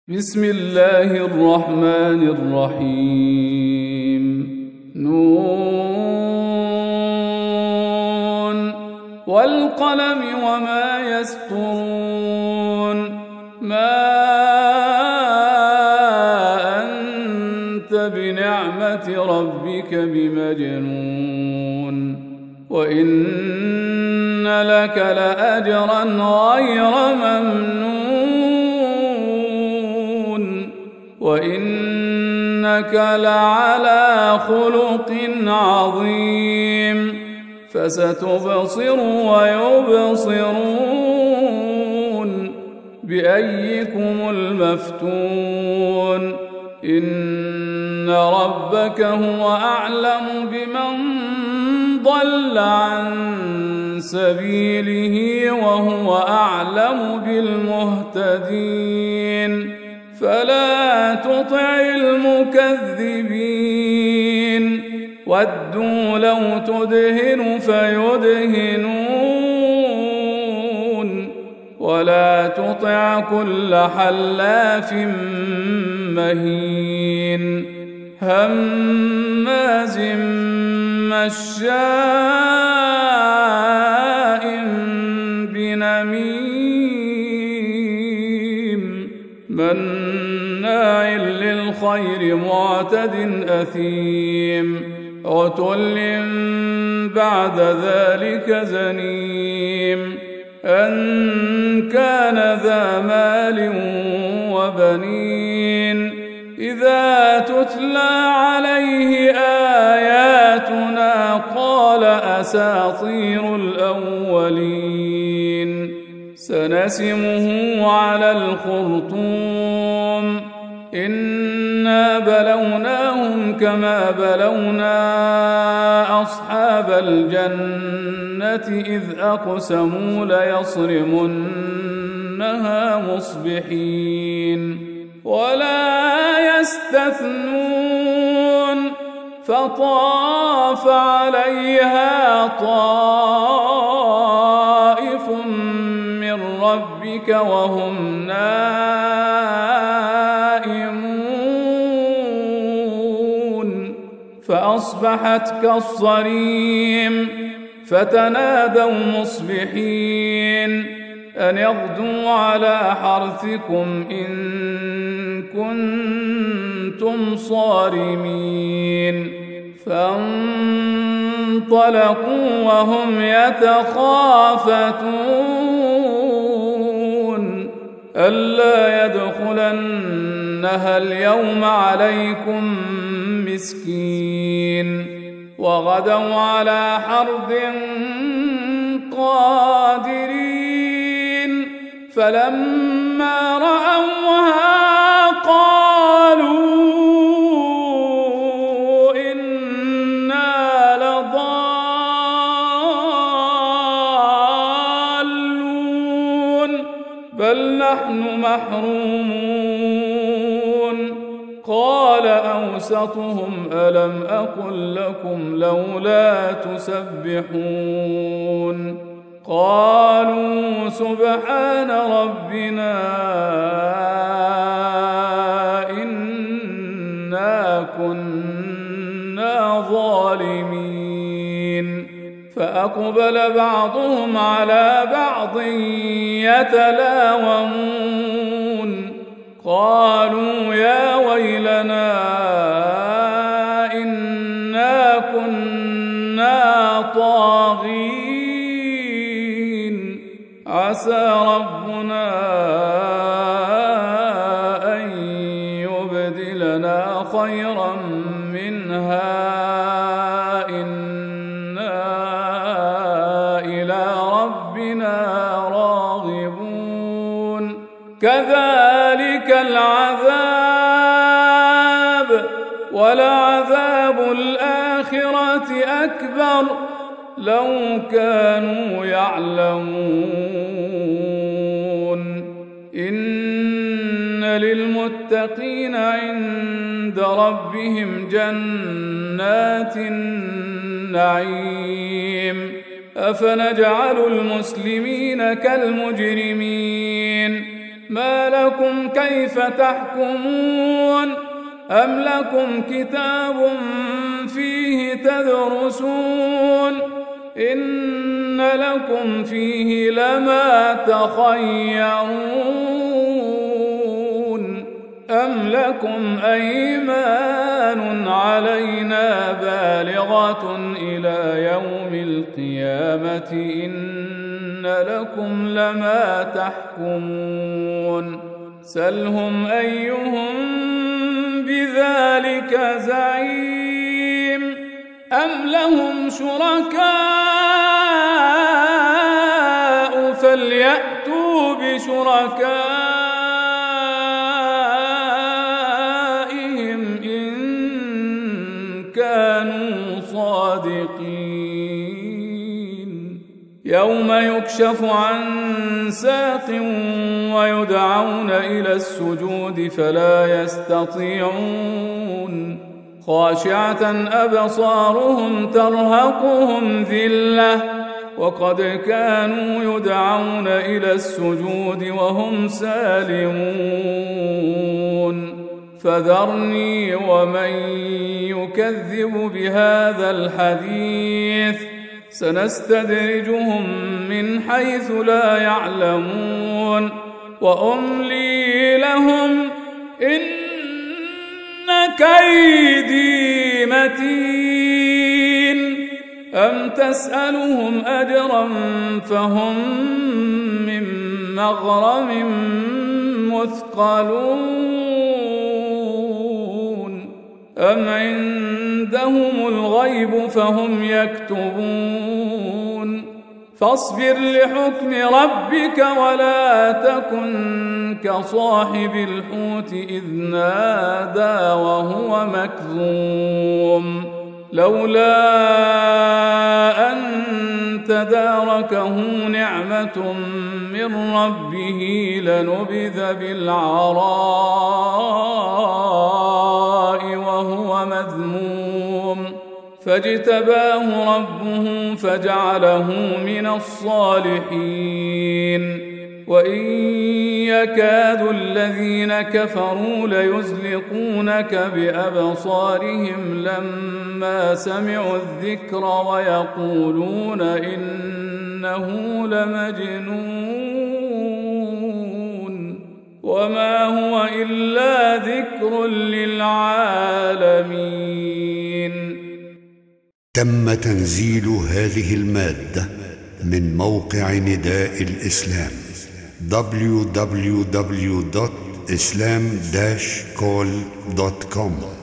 بسم الله الرحمن الرحيم نون والقلم وما يسطرون ما أنت بنعمة ربك بمجنون وإن لك لأجرا غير ممنون وإنك لعلى خلق عظيم فستبصر ويبصرون بأيكم المفتون إن ربك هو أعلم بمن ضل عن سبيله وهو أعلم بالمهتدين فلا تطع المكذبين ودوا لو تدهن فيدهنون ولا تطع كل حلاف مهين هماز مشاء بنميم مناع للخير معتد أثيم عتل بعد ذلك زنيم أن كان ذا مال وبنين إذا تتلى عليه آياتنا قال أساطير الأولين سنسمه على الخرطوم إنا بلوناهم كما بلونا أصحاب الجنة إذ أقسموا ليصرمنها مصبحين ولا يستثنون فطاف عليها طائف من ربك وهم نائمون فأصبحت كالصريم فتنادوا مصبحين أن يغدوا على حرثكم إن كنتم صارمين فانطلقوا وهم يتخافتون ألا يدخلنها اليوم عليكم مسكين وغدوا على حرد قادرين فلما رأوها قالوا إنا لضالون بل نحن محرومون قال أوسطهم ألم أقل لكم لولا تسبحون قالوا سبحان ربنا إنا كنا ظالمين فأقبل بعضهم على بعض يتلاومون قالوا يا ويلنا إنا كنا طاغين عسى ربنا أن يبدلنا خيرا منها إنا إلى ربنا راغبون كذلك العذاب ولعذاب الآخرة أكبر لو كانوا يعلمون إن للمتقين عند ربهم جنات النعيم أفنجعل المسلمين كالمجرمين ما لكم كيف تحكمون أم لكم كتاب فيه تدرسون إن لكم فيه لما تخيرون أم لكم أيمان علينا بالغة إلى يوم القيامة إن لكم لما تحكمون سلهم أيهم بذلك زعيم أم لهم شركاء فليأتوا بشركائهم إن كانوا صادقين يوم يكشف عن ساق ويدعون إلى السجود فلا يستطيعون خاشعة أبصارهم ترهقهم ذلة وقد كانوا يدعون إلى السجود وهم سالمون فذرني ومن يكذب بهذا الحديث سنستدرجهم من حيث لا يعلمون وأملي لهم إن كيدي متين أم تسألهم أجرا فهم من مغرم مثقلون أم عندهم الغيب فهم يكتبون فاصبر لحكم ربك ولا تكن كصاحب الحوت إذ نادى وهو مكظوم لولا أن تداركه نعمة من ربه لنبذ بالعراء وهو مذموم فاجتباه ربه فجعله من الصالحين وإن يكاد الذين كفروا ليزلقونك بأبصارهم لما سمعوا الذكر ويقولون إنه لمجنون وما هو إلا ذكر للعالمين. تم تنزيل هذه المادة من موقع نداء الإسلام www.islam-call.com